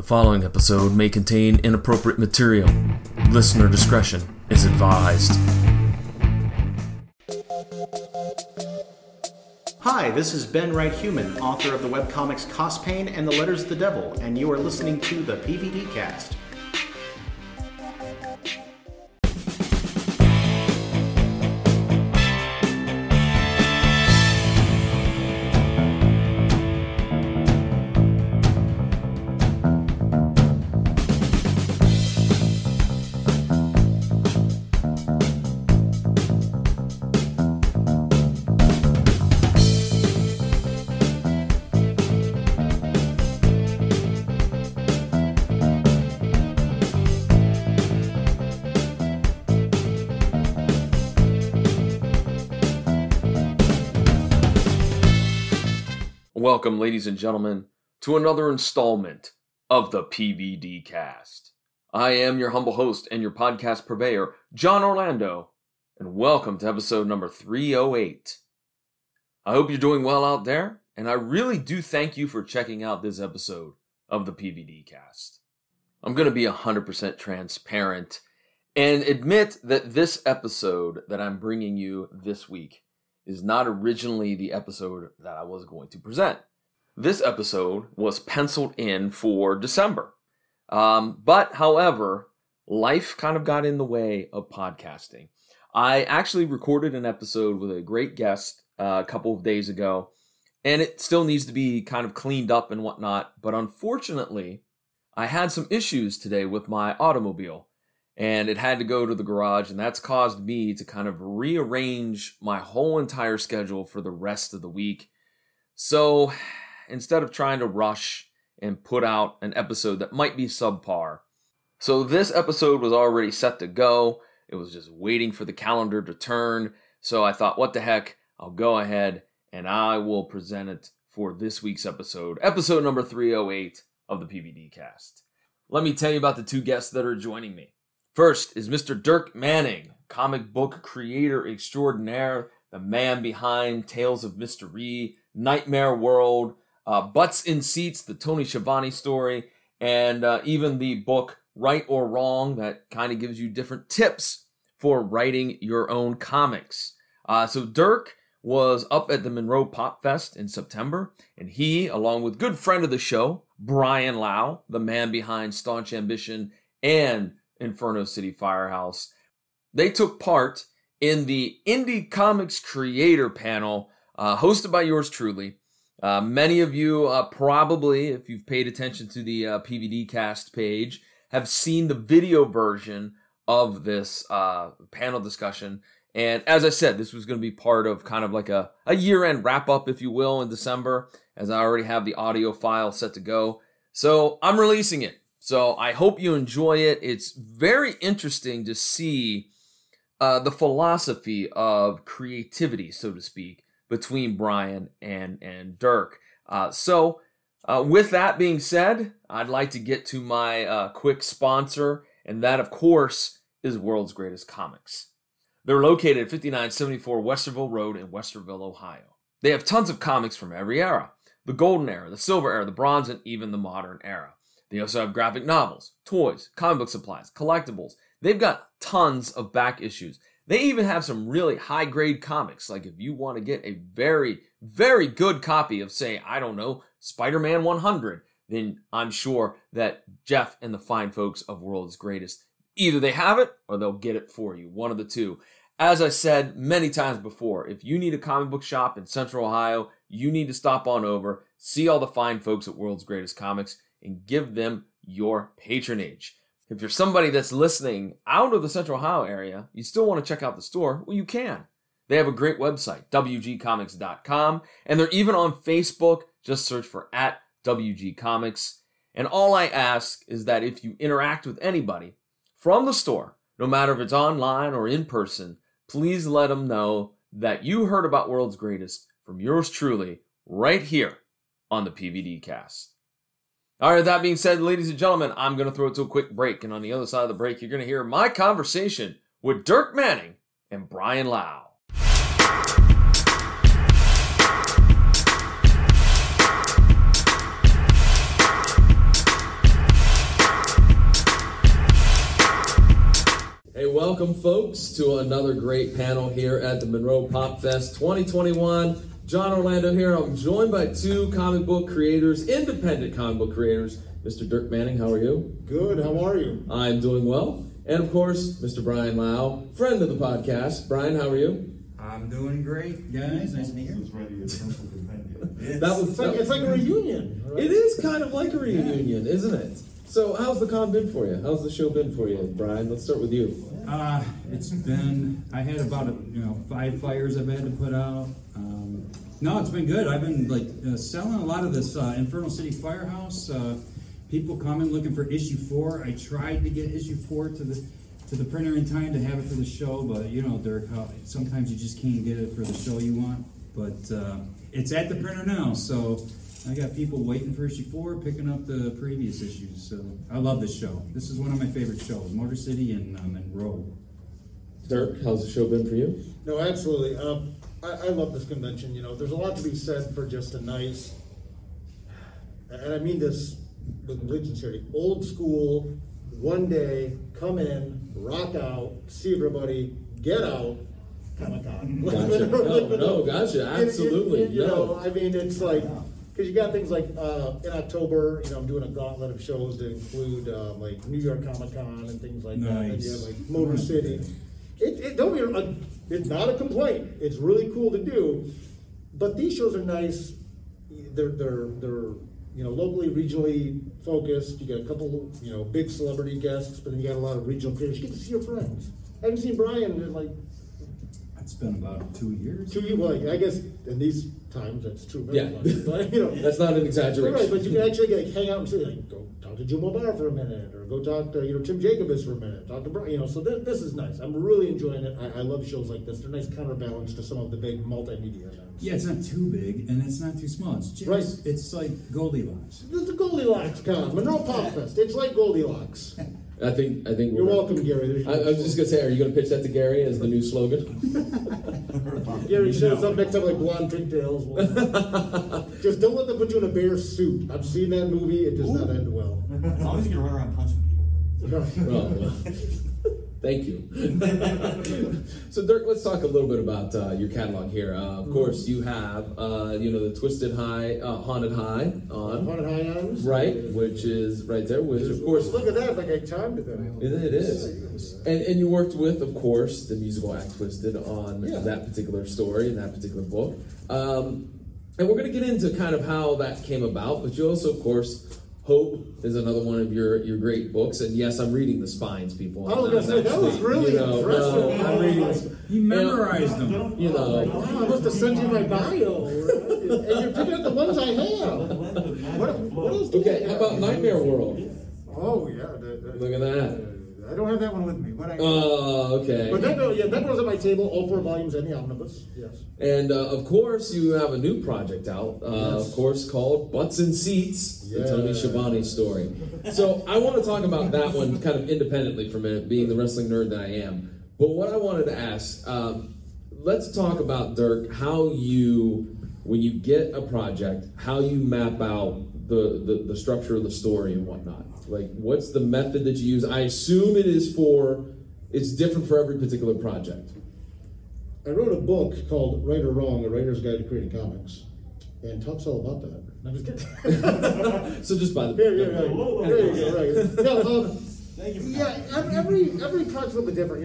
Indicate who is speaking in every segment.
Speaker 1: The following episode may contain inappropriate material. Listener discretion is advised.
Speaker 2: Hi, this is Ben Wright Human, author of the webcomics Cost Pain and the Letters of the Devil, and you are listening to the PVD Cast.
Speaker 1: Welcome, ladies and gentlemen, to another installment of the PVD Cast. I am your humble host and your podcast purveyor, John Orlando, and welcome to episode number 308. I hope you're doing well out there, and I really do thank you for checking out this episode of the PVD Cast. I'm going to be 100% transparent and admit that this episode that I'm bringing you this week is not originally the episode that I was going to present. This episode was penciled in for December. But however, life kind of got in the way of podcasting. I actually recorded an episode with a great guest a couple of days ago, and it still needs to be kind of cleaned up and whatnot. But unfortunately, I had some issues today with my automobile, and it had to go to the garage, and that's caused me to kind of rearrange my whole entire schedule for the rest of the week. So instead of trying to rush and put out an episode that might be subpar, so this episode was already set to go. It was just waiting for the calendar to turn. So I thought, what the heck, I'll go ahead and I will present it for this week's episode number 308 of the PVD Cast. Let me tell you about the two guests that are joining me. First is Mr. Dirk Manning, comic book creator extraordinaire, the man behind Tales of Mystery, Nightmare World, Butts in Seats, the Tony Schiavone story, and even the book Right or Wrong that kind of gives you different tips for writing your own comics. So Dirk was up at the Monroe Pop Fest in September, and he, along with good friend of the show, Brian Lau, the man behind Staunch Ambition and Inferno City Firehouse, they took part in the Indie Comics Creator Panel hosted by yours truly. Many of you probably, if you've paid attention to the PVD Cast page, have seen the video version of this panel discussion. And as I said, this was going to be part of kind of like a year-end wrap-up, if you will, in December, as I already have the audio file set to go. So I'm releasing it. So I hope you enjoy it. It's very interesting to see the philosophy of creativity, so to speak, between Brian and Dirk. So with that being said, I'd like to get to my quick sponsor, and that, of course, is World's Greatest Comics. They're located at 5974 Westerville Road in Westerville, Ohio. They have tons of comics from every era: the golden era, the silver era, the bronze, and even the modern era. They also have graphic novels, toys, comic book supplies, collectibles. They've got tons of back issues. They even have some really high-grade comics. Like if you want to get a very, very good copy of, say, I don't know, Spider-Man 100, then I'm sure that Jeff and the fine folks of World's Greatest, either they have it or they'll get it for you, one of the two. As I said many times before, if you need a comic book shop in Central Ohio, you need to stop on over, see all the fine folks at World's Greatest Comics, and give them your patronage. If you're somebody that's listening out of the Central Ohio area, you still want to check out the store, well, you can. They have a great website, wgcomics.com, and they're even on Facebook. Just search for @WGComics. And all I ask is that if you interact with anybody from the store, no matter if it's online or in person, please let them know that you heard about World's Greatest from yours truly right here on the PVD Cast. All right, that being said, ladies and gentlemen, I'm going to throw it to a quick break. And on the other side of the break, you're going to hear my conversation with Dirk Manning and Brian Lau. welcome, folks, to another great panel here at the Monroe Pop Fest 2021. John Orlando here. I'm joined by two comic book creators, independent comic book creators. Mr. Dirk Manning, how are you?
Speaker 3: Good, how are you?
Speaker 1: I'm doing well. And, of course, Mr. Brian Lau, friend of the podcast. Brian, how are you?
Speaker 4: I'm doing great, guys. Nice to be here.
Speaker 3: It's like a reunion. Right?
Speaker 1: It is kind of like a reunion, isn't it? So, how's the con been for you? How's the show been for you, Brian? Let's start with you.
Speaker 4: It's been. I had about 5 flyers I've had to put out. No, it's been good. I've been selling a lot of this Infernal City Firehouse. People coming looking for issue 4. I tried to get issue 4 to the printer in time to have it for the show, but you know, Dirk, sometimes you just can't get it for the show you want. But it's at the printer now, so I got people waiting for issue 4, picking up the previous issues. So I love this show. This is one of my favorite shows, Motor City and Monroe.
Speaker 1: Dirk, how's the show been for you?
Speaker 3: No, absolutely. I love this convention. You know, there's a lot to be said for just a nice, and I mean this with complete sincerity, old school, one day, come in, rock out, see everybody, get out, Comic-Con.
Speaker 1: Gotcha. No, gotcha. Absolutely.
Speaker 3: You know, I mean, it's like, because you got things like in October, I'm doing a gauntlet of shows to include like New York Comic-Con and things like that. And you have like Motor City. Don't be wrong, it's not a complaint. It's really cool to do, but these shows are nice. They're locally, regionally focused. You get a couple big celebrity guests, but then you got a lot of regional creators. You get to see your friends. I haven't seen Brian in like.
Speaker 4: It's been about 2 years.
Speaker 3: 2 years. Well, I guess in these times that's true.
Speaker 1: Yeah,
Speaker 3: but,
Speaker 1: that's not an exaggeration.
Speaker 3: Right, but you can actually hang out and say, go talk to Jim O'Barr for a minute, or go talk to Tim Jacobus for a minute. Talk to Brian. So this is nice. I'm really enjoying it. I love shows like this. They're a nice counterbalance to some of the big multimedia events.
Speaker 4: Yeah, it's not too big and it's not too small. It's just
Speaker 3: right.
Speaker 4: It's like Goldilocks.
Speaker 3: It's a Goldilocks con. Monroe Pop Fest. It's like Goldilocks.
Speaker 1: I think
Speaker 3: you're welcome, Gary.
Speaker 1: I was just gonna say, are you gonna pitch that to Gary as the new slogan?
Speaker 3: Gary shows up next time like blonde pigtails. Just don't let them put you in a bear suit. I've seen that movie. It does not end well.
Speaker 5: As long as you're gonna run around punching people.
Speaker 1: Well, thank you. So, Dirk, let's talk a little bit about your catalog here. Of course, you have the Twisted High, Haunted High on.
Speaker 3: Haunted High Items.
Speaker 1: Right, which is right there, which of course.
Speaker 3: Look at that, like I timed it.
Speaker 1: It is. And you worked with, of course, the musical act Twisted on that particular story and that particular book. And we're going to get into kind of how that came about, but you also, of course, Hope is another one of your great books, and yes, I'm reading the spines, people.
Speaker 3: I was going to say, that was really impressive.
Speaker 1: I'm reading
Speaker 4: You memorized them.
Speaker 3: Wow, I must have sent you my bio. And you're picking up the ones I have. What else do you have?
Speaker 1: How about Nightmare World?
Speaker 3: Oh, yeah.
Speaker 1: Look at that.
Speaker 3: I don't have that one with me.
Speaker 1: Okay.
Speaker 3: But that goes on my table, all 4 volumes and the omnibus, yes.
Speaker 1: And, of course, you have a new project out,
Speaker 3: yes.
Speaker 1: of course, called Butts and Seats, the Tony Schiavone story. So I want to talk about that one kind of independently for a minute, being the wrestling nerd that I am. But what I wanted to ask, let's talk about, Dirk, how you, when you get a project, how you map out the structure of the story and whatnot. Like, what's the method that you use? I assume it's different for every particular project.
Speaker 3: I wrote a book called Right or Wrong, A Writer's Guide to Creating Comics, and talks all about that. I'm just kidding.
Speaker 1: So just by the...
Speaker 3: There you go, right. No, thank you. Yeah, every project's a little bit different.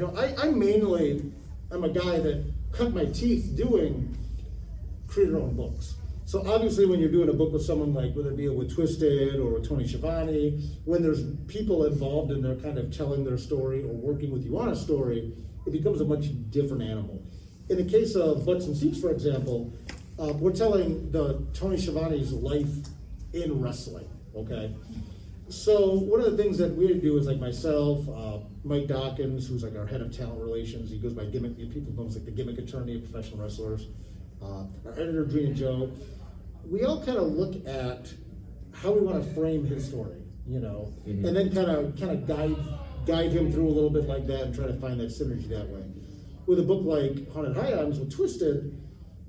Speaker 3: I'm a guy that cut my teeth doing create your own books. So obviously when you're doing a book with someone like, whether it be with Twisted or with Tony Schiavone, when there's people involved and they're kind of telling their story or working with you on a story, it becomes a much different animal. In the case of Butts and Seats, for example, we're telling the Tony Schiavone's life in wrestling, okay? So one of the things that we do is like myself, Mike Dawkins, who's like our head of talent relations, he goes by Gimmick, people know him as like the gimmick attorney of professional wrestlers, our editor, Drina Joe, we all kind of look at how we want to frame his story, and then kind of guide him through a little bit like that and try to find that synergy that way. With a book like Haunted High Items with Twisted,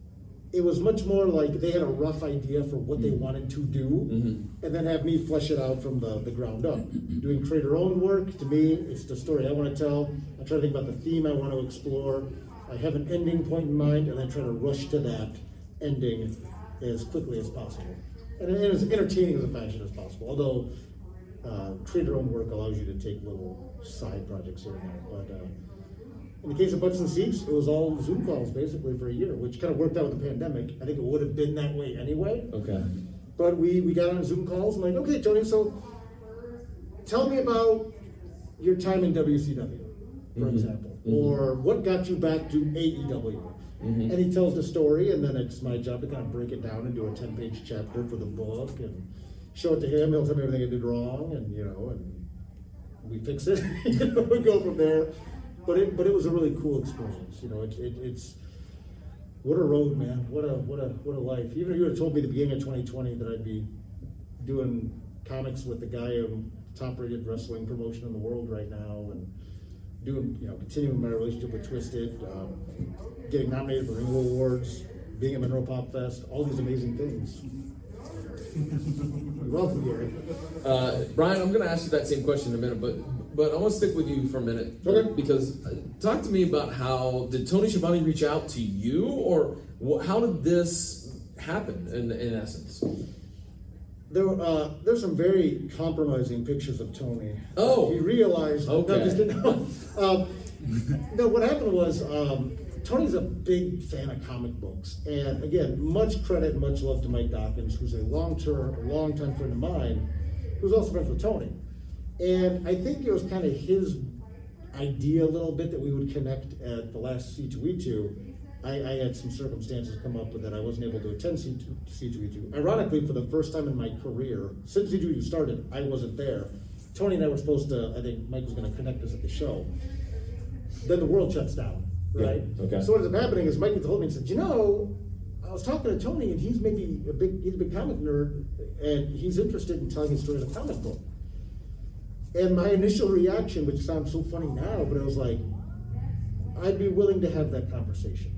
Speaker 3: it was much more like they had a rough idea for what they wanted to do, and then have me flesh it out from the ground up. Doing creator-owned work, to me, it's the story I want to tell. I try to think about the theme I want to explore. I have an ending point in mind, and then try to rush to that ending as quickly as possible. And as entertaining as a fashion as possible, although creator-owned work allows you to take little side projects here and there. But in the case of Butts and Seats, it was all Zoom calls basically for a year, which kind of worked out with the pandemic. I think it would have been that way anyway.
Speaker 1: Okay.
Speaker 3: But we got on Zoom calls and like, okay, Tony, so tell me about your time in WCW, for example, or what got you back to AEW. And he tells the story, and then it's my job to kind of break it down and do a 10-page chapter for the book and show it to him. He'll tell me everything I did wrong, and and we fix it. We go from there. But it was a really cool experience. It's what a road, man. What a life. Even if you would have told me at the beginning of 2020 that I'd be doing comics with the guy who top-rated wrestling promotion in the world right now, and doing continuing my relationship with Twisted, getting nominated for Ringo Awards, being at Monroe Pop Fest, all these amazing things. You're welcome, Gary.
Speaker 1: Brian, I'm going to ask you that same question in a minute, but I want to stick with you for a minute.
Speaker 3: Okay.
Speaker 1: Because talk to me about did Tony Schiavone reach out to you, or how did this happen in essence?
Speaker 3: There's some very compromising pictures of Tony.
Speaker 1: Oh.
Speaker 3: He realized.
Speaker 1: Okay.
Speaker 3: No, just kidding. No, what happened was Tony's a big fan of comic books, and again, much credit and much love to Mike Dawkins, who's a long-time friend of mine, who's also friends with Tony. And I think it was kind of his idea a little bit that we would connect at the last C2E2. I had some circumstances come up with that I wasn't able to attend C2E2. Ironically, for the first time in my career, since C2E2 started, I wasn't there. Tony and I were supposed to, I think Mike was going to connect us at the show. Then the world shuts down, right?
Speaker 1: Yeah, okay.
Speaker 3: So what ends up happening is Mike told me and said, I was talking to Tony, and he's a big comic nerd, and he's interested in telling his story in a comic book. And my initial reaction, which sounds so funny now, but I was like, I'd be willing to have that conversation.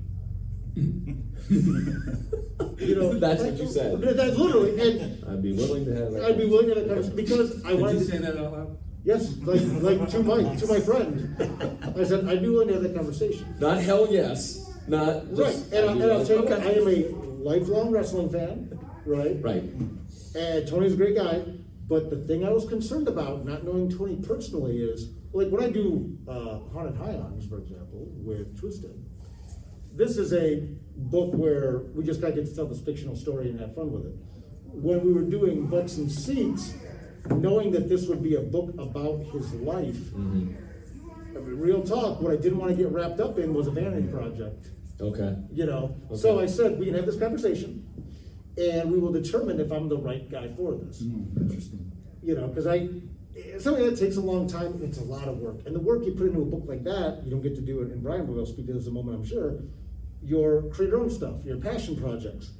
Speaker 1: That's what you said.
Speaker 3: That's literally, and
Speaker 1: I'd be willing to have that.
Speaker 3: I'd be willing to have that conversation because I wanted
Speaker 4: Did you
Speaker 3: to
Speaker 4: say that out loud?
Speaker 3: Yes, like to my friend. I said I'd be willing to have that conversation.
Speaker 1: Not hell yes, not
Speaker 3: Right,
Speaker 1: just,
Speaker 3: and I'll tell you what,
Speaker 1: okay.
Speaker 3: I am a lifelong wrestling fan, right?
Speaker 1: Right.
Speaker 3: And Tony's a great guy, but the thing I was concerned about, not knowing Tony personally, is like when I do Haunted Highlands, for example, with Twisted. This is a book where we just got to get to tell this fictional story and have fun with it. When we were doing Butts and Seats, knowing that this would be a book about his life, I mean, real talk, what I didn't want to get wrapped up in was a vanity project.
Speaker 1: Okay.
Speaker 3: So I said, we can have this conversation, and we will determine if I'm the right guy for this.
Speaker 4: Interesting.
Speaker 3: Because something that takes a long time, it's a lot of work. And the work you put into a book like that, you don't get to do it, and Brian will speak to this in a moment, I'm sure, your create-your-own stuff, your passion projects.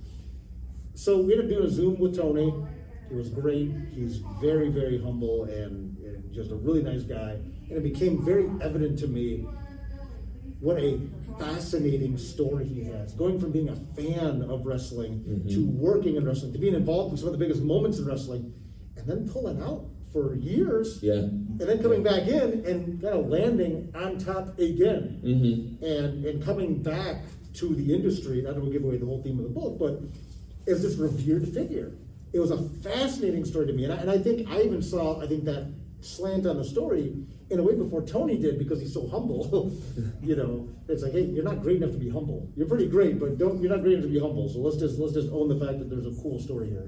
Speaker 3: So we ended up doing a Zoom with Tony. It was great. He's very, very humble and just a really nice guy. And it became very evident to me what a fascinating story he has. Going from being a fan of wrestling to working in wrestling, to being involved in some of the biggest moments in wrestling, and then pulling out for years.
Speaker 1: Yeah.
Speaker 3: And then coming back in and kind of landing on top again. And coming back to the industry. I don't want to give away the whole theme of the book, but as this revered figure. It was a fascinating story to me. And I think I even saw, that slant on the story in a way before Tony did, because he's so humble. It's like, hey, you're not great enough to be humble. You're pretty great, but you're not great enough to be humble. So let's just own the fact that there's a cool story here.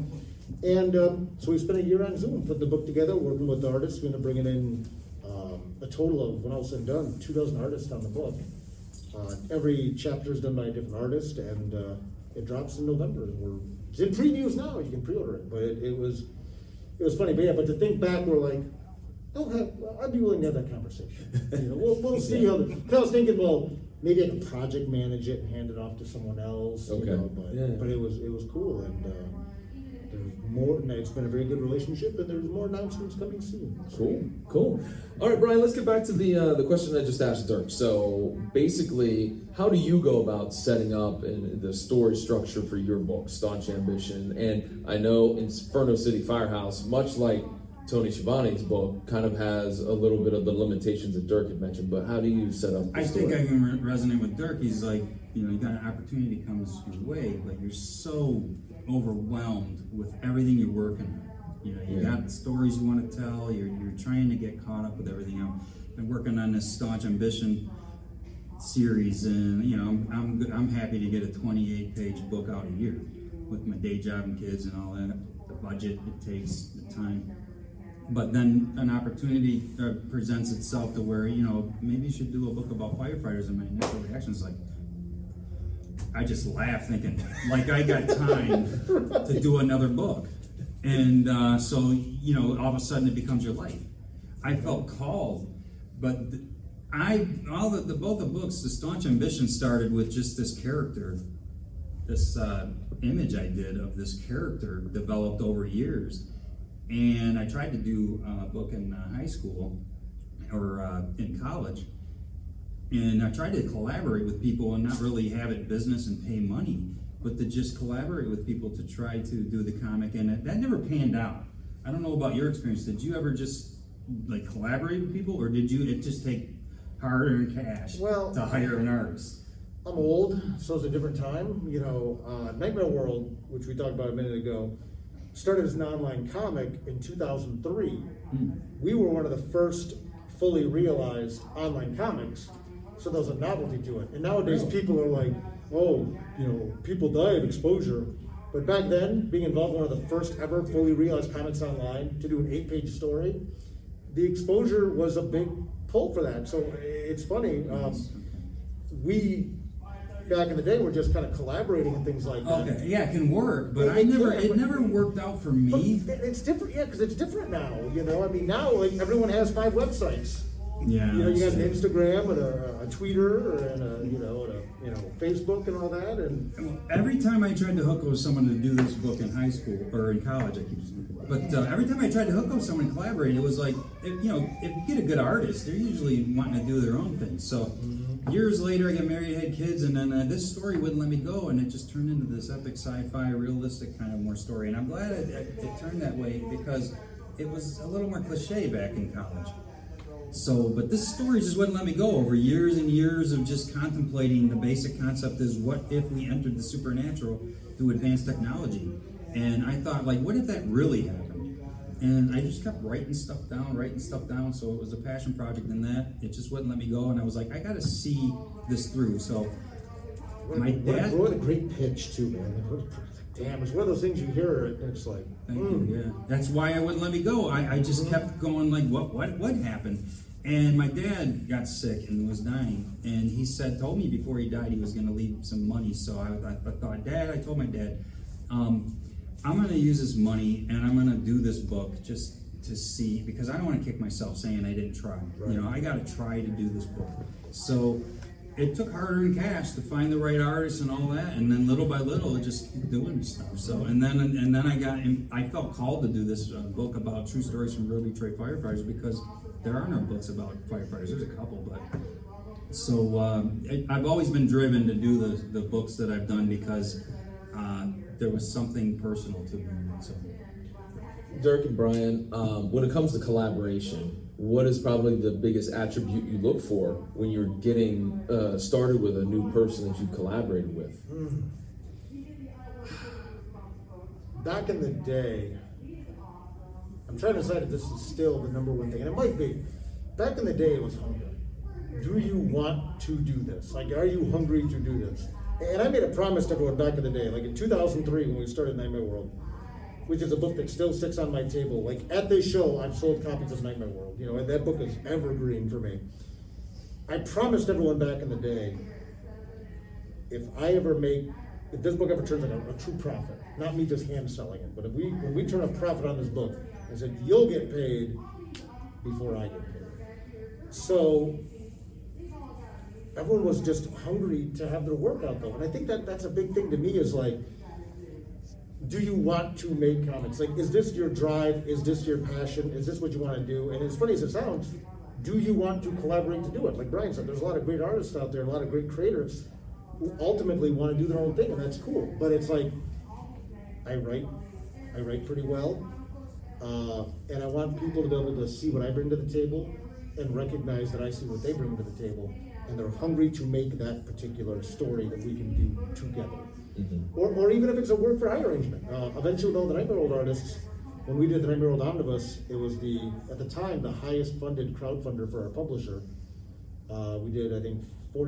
Speaker 3: And so we spent a year on Zoom, put the book together, working with the artists. We ended up bringing in a total of, when all said and done, 24 artists on the book. Every chapter is done by a different artist, and it drops in November. It's in previews now. You can pre-order it, but it was funny. But yeah, but to think back, we're like, I'd be willing to have that conversation. We'll see how. Because I was thinking, well, maybe I can project manage it and hand it off to someone else.
Speaker 1: Okay.
Speaker 3: But it was cool, and there's more. And it's been a very good relationship, and there's more announcements coming soon.
Speaker 1: Cool. All right, Brian, let's get back to the question I just asked Dirk. So basically, how do you go about setting up the story structure for your book, Staunch Ambition? And I know Inferno City Firehouse, much like Tony Schiavone's book, kind of has a little bit of the limitations that Dirk had mentioned, but how do you set up the story?
Speaker 4: I think I can resonate with Dirk. He's like, you got an opportunity comes your way, but you're so overwhelmed with everything you're working on. You got stories you want to tell, you're trying to get caught up with everything else. Been working on this Staunch Ambition series, and I'm happy to get a 28-page book out a year with my day job and kids and all that. The budget it takes, the time. But then an opportunity presents itself to where, maybe you should do a book about firefighters, and my initial reaction is like, I just laugh thinking, like I got time to do another book. And so, all of a sudden it becomes your life. I felt called, but both the books, the Staunch Ambition started with just this character, this image I did of this character developed over years. And I tried to do a book in high school or in college, and I tried to collaborate with people and not really have it business and pay money, but to just collaborate with people to try to do the comic, and that never panned out. I don't know about your experience. Did you ever just like collaborate with people, or did it just take hard-earned cash to hire an artist?
Speaker 3: I'm old, so it's a different time. Nightmare World, which we talked about a minute ago, started as an online comic in 2003. We were one of the first fully realized online comics, so there was a novelty to it. And nowadays people are like, people die of exposure. But back then, being involved in one of the first ever fully realized comics online to do an 8-page story, the exposure was a big pull for that. So it's funny, we back in the day were just kind of collaborating and things like that.
Speaker 4: Okay, yeah, it can work, but it never worked out for me.
Speaker 3: But it's different, because it's different now. Now like everyone has 5 websites.
Speaker 4: Yeah,
Speaker 3: you got an Instagram and a Twitter and a Facebook and all that. And
Speaker 4: every time I tried to hook up with someone to do this book in high school or in college, every time I tried to hook up with someone and collaborate, it was like, if you get a good artist, they're usually wanting to do their own thing. So years later, I got married, had kids, and then this story wouldn't let me go, and it just turned into this epic sci-fi, realistic kind of more story. And I'm glad it turned that way, because it was a little more cliche back in college. So, but this story just wouldn't let me go. Over years and years of just contemplating, the basic concept is, what if we entered the supernatural through advanced technology? And I thought, like, what if that really happened? And I just kept writing stuff down. So it was a passion project in that. It just wouldn't let me go. And I was like, I got to see this through. So my dad...
Speaker 3: What a great pitch, too, man. Damn, it's one of those things you hear, and it's like...
Speaker 4: Thank you, yeah. That's why I wouldn't let me go. I just kept going, like, what happened? And my dad got sick and was dying. And he told me before he died he was going to leave some money. So I thought, I told my dad, I'm going to use this money and I'm going to do this book just to see, because I don't want to kick myself saying I didn't try. Right. I got to try to do this book. So it took hard-earned cash to find the right artists and all that, and then little by little, just doing stuff. So and then I felt called to do this book about true stories from real Detroit firefighters, because there are no books about firefighters. There's a couple, but so I've always been driven to do the books that I've done, because there was something personal to me. So.
Speaker 1: Dirk and Brian, when it comes to collaboration, what is probably the biggest attribute you look for when you're getting started with a new person that you've collaborated with?
Speaker 3: Back in the day, I'm trying to decide if this is still the number one thing, and it might be. Back in the day, it was hunger. Do you want to do this? Like, are you hungry to do this? And I made a promise to everyone back in the day, like in 2003 when we started Nightmare World, which is a book that still sits on my table. Like, at this show, I've sold copies of Nightmare World, and that book is evergreen for me. I promised everyone back in the day, if this book ever turns into a true profit, not me just hand selling it, but when we turn a profit on this book, I said, you'll get paid before I get paid. So everyone was just hungry to have their work out, though. And I think that's a big thing to me, is like, do you want to make comics? Like, is this your drive? Is this your passion? Is this what you want to do? And as funny as it sounds, do you want to collaborate to do it? Like Brian said, there's a lot of great artists out there, a lot of great creators who ultimately want to do their own thing, and that's cool. But it's like, I write pretty well, and I want people to be able to see what I bring to the table and recognize that I see what they bring to the table, and they're hungry to make that particular story that we can do together. Mm-hmm. Or even if it's a work for hire arrangement. Eventually, with all the Nightmare World artists, when we did the Nightmare World Omnibus, it was at the time, the highest funded crowdfunder for our publisher. We did, I think,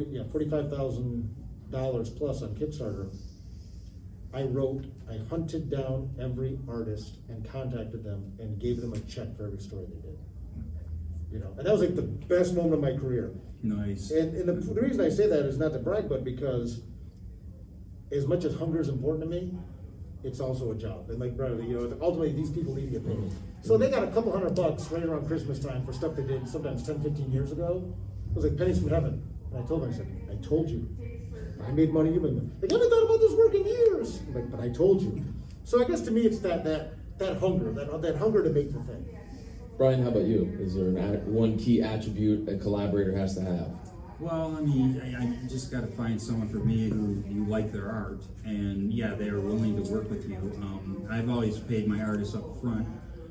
Speaker 3: $45,000 plus on Kickstarter. I hunted down every artist and contacted them and gave them a check for every story they did. You know, and that was like the best moment of my career.
Speaker 4: Nice.
Speaker 3: And the reason I say that is not to brag, but because as much as hunger is important to me, it's also a job. And like, brother, you know, ultimately these people need to get paid. So they got a couple $100 right around Christmas time for stuff they did sometimes 10, 15 years ago. It was like pennies from heaven. And I told them, I said, I told you. I made money, you made money. Like, I haven't thought about this work in years. I'm like, but I told you. So I guess to me it's that hunger, that hunger to make the thing.
Speaker 6: Brian, how about you? Is there one key attribute a collaborator has to have?
Speaker 4: Well, I mean, I just got to find someone for me who you like their art, and yeah, they are willing to work with you. I've always paid my artists up front,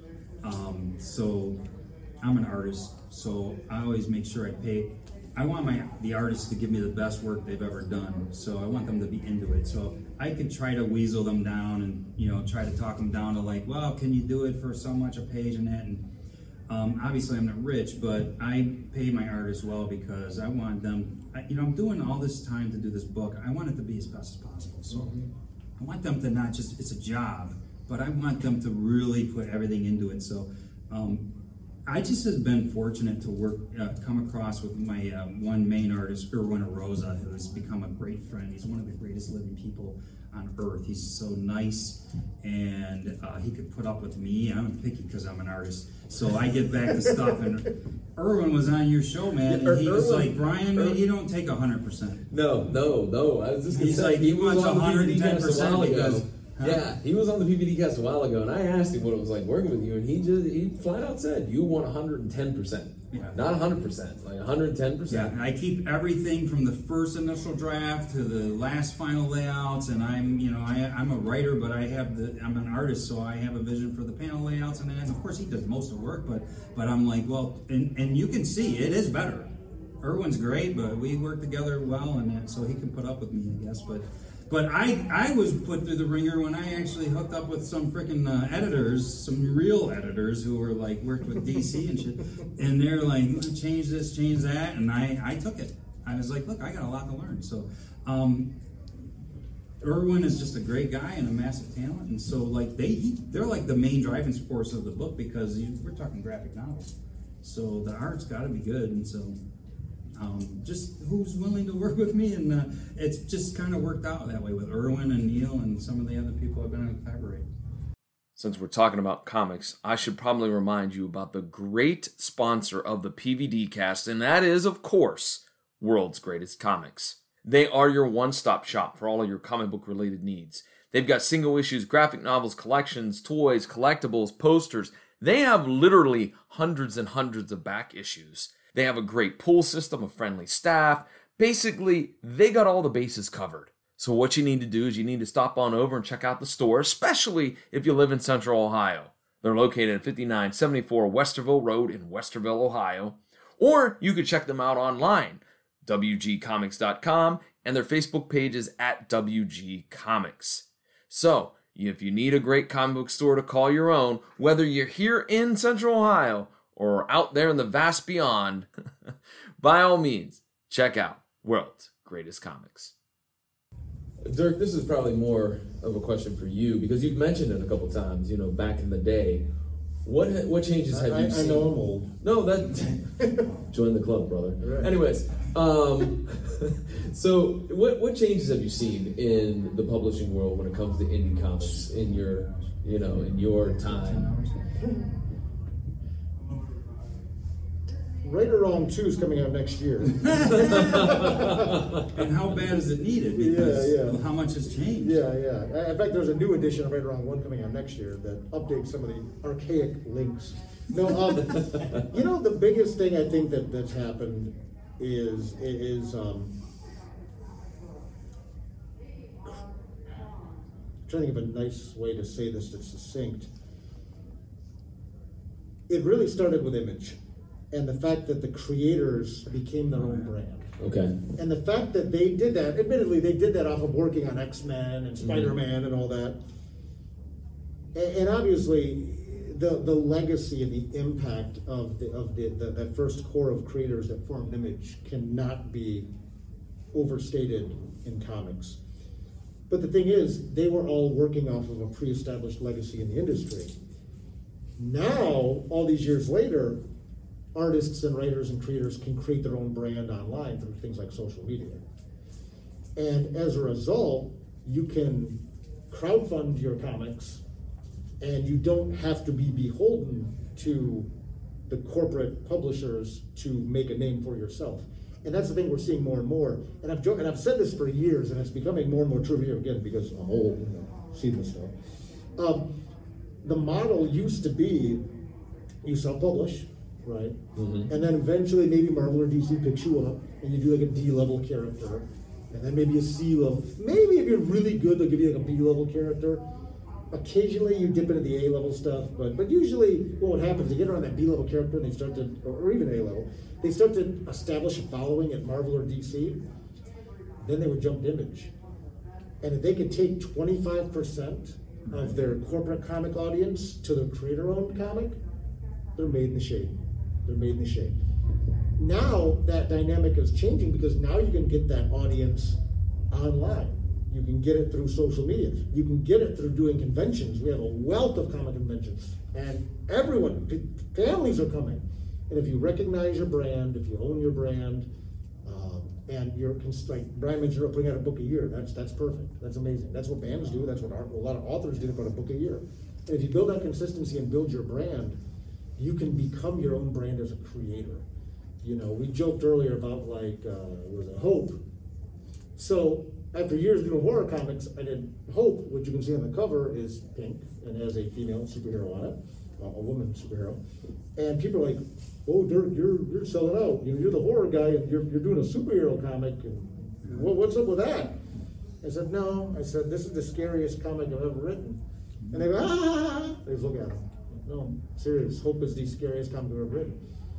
Speaker 4: so I'm an artist, so I always make sure I pay. I want the artists to give me the best work they've ever done, so I want them to be into it. So I could try to weasel them down and, you know, try to talk them down to like, well, can you do it for so much a page and that, and obviously I'm not rich, but I pay my artists well because I want them, you know, I'm doing all this time to do this book. I want it to be as best as possible. So I want them to not just, it's a job, but I want them to really put everything into it. So I just have been fortunate to come across with my one main artist, Erwin Arosa, who has become a great friend. He's one of the greatest living people on earth. He's so nice, and he could put up with me. I'm picky because I'm an artist, so I get back to stuff. And Erwin was on your show, man, and he was like, Brian, you don't take 100%.
Speaker 6: No. I was just
Speaker 4: He's like, he wants 110% because. Huh?
Speaker 6: Yeah, he was on the PVD cast a while ago, and I asked him what it was like working with you, and he flat out said, you want 110%. Yeah. Not 100%, like 110%.
Speaker 4: Yeah, I keep everything from the first initial draft to the last final layouts, and I'm a writer, but I'm an artist, so I have a vision for the panel layouts, and then, of course, he does most of the work, but I'm like, well, and you can see, it is better. Erwin's great, but we work together well, and so he can put up with me, I guess, But I was put through the ringer when I actually hooked up with some freaking editors, some real editors who were like worked with DC and shit, and they're like, change this, change that, and I took it. I was like, look, I got a lot to learn. So Erwin is just a great guy and a massive talent, and so like they're like the main driving force of the book because we're talking graphic novels, so the art's got to be good, and so. Just who's willing to work with me, and it's just kind of worked out that way with Erwin and Neil and some of the other people I've been able to collaborate.
Speaker 1: Since we're talking about comics, I should probably remind you about the great sponsor of the PVD cast, and that is, of course, World's Greatest Comics. They are your one-stop shop for all of your comic book related needs. They've got single issues, graphic novels, collections, toys, collectibles, posters. They have literally hundreds and hundreds of back issues. They have a great pool system, a friendly staff. Basically, they got all the bases covered. So what you need to do is you need to stop on over and check out the store, especially if you live in Central Ohio. They're located at 5974 Westerville Road in Westerville, Ohio. Or you could check them out online, wgcomics.com, and their Facebook page is at WG Comics. So, if you need a great comic book store to call your own, whether you're here in Central Ohio or out there in the vast beyond, by all means, check out World's Greatest Comics.
Speaker 6: Dirk, this is probably more of a question for you because you've mentioned it a couple times, back in the day. What changes have you seen?
Speaker 3: I know I'm old.
Speaker 6: No, join the club, brother. Right. Anyways, so what changes have you seen in the publishing world when it comes to indie comics in your time?
Speaker 3: Right or Wrong 2 is coming out next year.
Speaker 4: And how bad is it needed? Because how much has changed?
Speaker 3: Yeah. In fact, there's a new edition of Right or Wrong 1 coming out next year that updates some of the archaic links. No, the biggest thing I think that's happened is trying to think of a nice way to say this that's succinct. It really started with image and the fact that the creators became their own brand.
Speaker 6: Okay.
Speaker 3: And the fact that they did that, admittedly, they did that off of working on X-Men and Spider-Man and all that. And obviously, the legacy and the impact of that first core of creators that formed Image cannot be overstated in comics. But the thing is, they were all working off of a pre-established legacy in the industry. Now, all these years later, artists and writers and creators can create their own brand online through things like social media. And as a result, you can crowdfund your comics and you don't have to be beholden to the corporate publishers to make a name for yourself. And that's the thing we're seeing more and more. And I've said this for years, and it's becoming more and more true here again because I'm old, seen this stuff. The model used to be you self-publish, right? And then eventually maybe Marvel or DC picks you up and you do like a D-level character. And then maybe a C-level. Maybe if you're really good, they'll give you like a B-level character. Occasionally you dip into the A-level stuff, but usually what happens, they get around that B-level character and they start to, or even A-level, they start to establish a following at Marvel or DC. Then they would jump to Image. And if they could take 25% of their corporate comic audience to their creator-owned comic, they're made in the shade. They're made in the shade. Now that dynamic is changing because now you can get that audience online. You can get it through social media. You can get it through doing conventions. We have a wealth of comic conventions. And everyone, families are coming. And if you recognize your brand, if you own your brand, and you're, like Brian mentioned, you're putting out a book a year, that's perfect. That's amazing. That's what bands do. That's what a lot of authors do, about a book a year. And if you build that consistency and build your brand, you can become your own brand as a creator. You know, we joked earlier about was it Hope? So after years doing horror comics, I did Hope, which you can see on the cover is pink and has a female superhero on it, a woman superhero. And people are like, "Oh, Dirk, you're selling out. You're the horror guy, and you're doing a superhero comic. And what's up with that?" I said, "No." I said, "This is the scariest comic I've ever written." And they go, "Ah!" They just look at him. No, serious. Hope is the scariest comic I've ever written.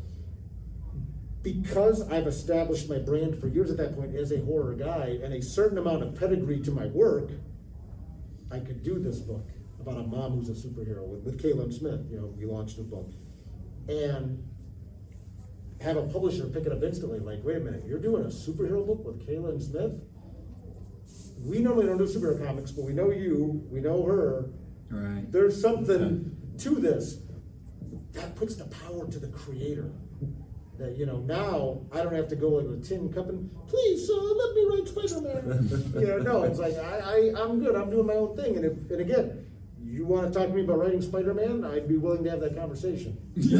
Speaker 3: Because I've established my brand for years at that point as a horror guy and a certain amount of pedigree to my work, I could do this book about a mom who's a superhero with Kaylin Smith. You know, we launched a book. And have a publisher pick it up instantly, like, "Wait a minute, you're doing a superhero book with Kaylin Smith? We normally don't do superhero comics, but we know you, we know her.
Speaker 4: Right.
Speaker 3: There's something to this." That puts the power to the creator. That, you know, now I don't have to go like with a tin cup and, "Please, let me write Spider-Man." You know, no, it's like I'm good. I'm doing my own thing. And again, you want to talk to me about writing Spider-Man? I'd be willing to have that conversation.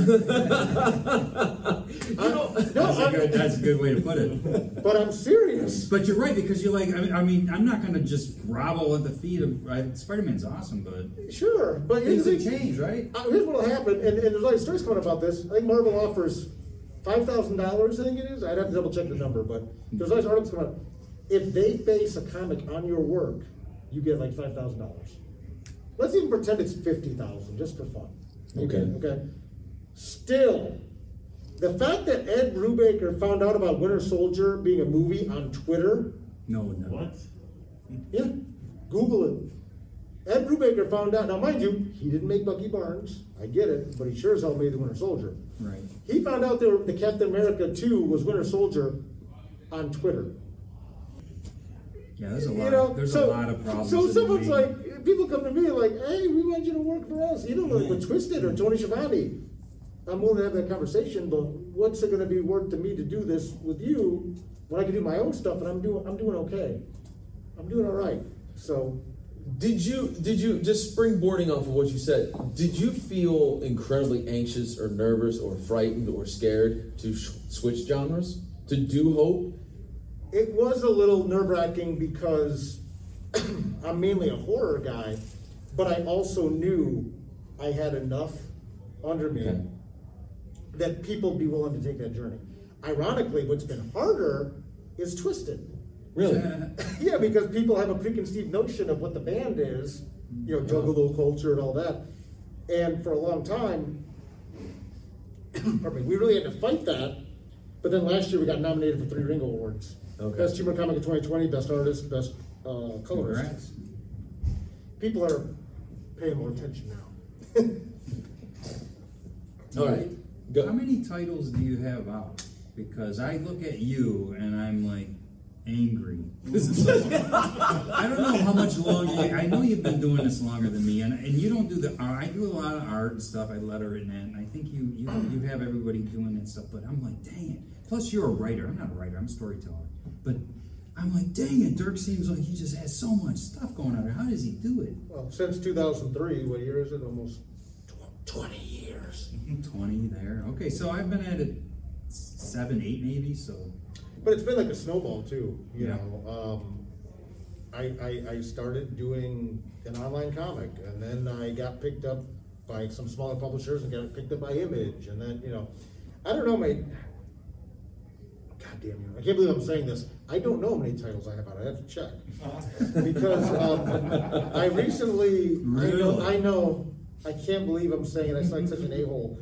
Speaker 4: That's a good way to put it.
Speaker 3: But I'm serious.
Speaker 4: But you're right, because you're like, I mean, I'm not going to just grovel at the feet of Spider-Man's awesome, but
Speaker 3: Sure, but
Speaker 4: things have changed, right?
Speaker 3: Here's what'll happen, and there's a lot of stories coming about this. I think Marvel offers $5,000, I think it is. I'd have to double check the number, but there's always articles coming out. If they base a comic on your work, you get like $5,000. Let's even pretend it's $50,000, just for fun. Okay. Still, the fact that Ed Brubaker found out about Winter Soldier being a movie on Twitter.
Speaker 4: No.
Speaker 5: What?
Speaker 3: Yeah, Google it. Ed Brubaker found out. Now, mind you, he didn't make Bucky Barnes. I get it, but he sure as hell made the Winter Soldier.
Speaker 4: Right.
Speaker 3: He found out the Captain America 2 was Winter Soldier on Twitter.
Speaker 4: Yeah, there's a lot.
Speaker 3: You know,
Speaker 4: there's a lot of problems.
Speaker 3: So someone's like, people come to me like, "Hey, we want you to work for us." You know, like with Twisted or Tony Schiavone. I'm willing to have that conversation, but what's it going to be worth to me to do this with you when I can do my own stuff and I'm doing okay. I'm doing all right. So
Speaker 6: Did you just springboarding off of what you said? Did you feel incredibly anxious or nervous or frightened or scared to switch genres to do Hope?
Speaker 3: It was a little nerve-wracking because I'm mainly a horror guy, but I also knew I had enough under me that people would be willing to take that journey. Ironically, what's been harder is Twisted.
Speaker 6: Really?
Speaker 3: Yeah, because people have a preconceived notion of what the band is, juggalo culture and all that. And for a long time, we really had to fight that. But then last year we got nominated for 3 Ringo Awards.
Speaker 6: Okay.
Speaker 3: Best Humor Comic of 2020, Best Artist, Best Colorist.
Speaker 4: Congrats.
Speaker 3: People are paying more attention now.
Speaker 6: All right.
Speaker 4: How many titles do you have out? Because I look at you and I'm like angry. I don't know how much longer. I know you've been doing this longer than me, and you don't do the art. I do a lot of art and stuff. I letter it in that, and I think you have everybody doing that stuff. But I'm like, dang it. Plus, you're a writer. I'm not a writer. I'm a storyteller. But I'm like, dang it. Dirk seems like he just has so much stuff going on there. How does he do it?
Speaker 3: Well, since 2003, what year is it? Almost 20 years.
Speaker 4: 20 there. Okay, so I've been at it 7, 8 maybe. So.
Speaker 3: But it's been like a snowball too, you
Speaker 4: Yeah.
Speaker 3: know. I started doing an online comic, and then I got picked up by some smaller publishers and got picked up by Image, and then I don't know God damn you! I can't believe I'm saying this. I don't know how many titles I have out. I have to check because I recently.
Speaker 4: Really?
Speaker 3: I know. I can't believe I'm saying it. I sound like such an a-hole.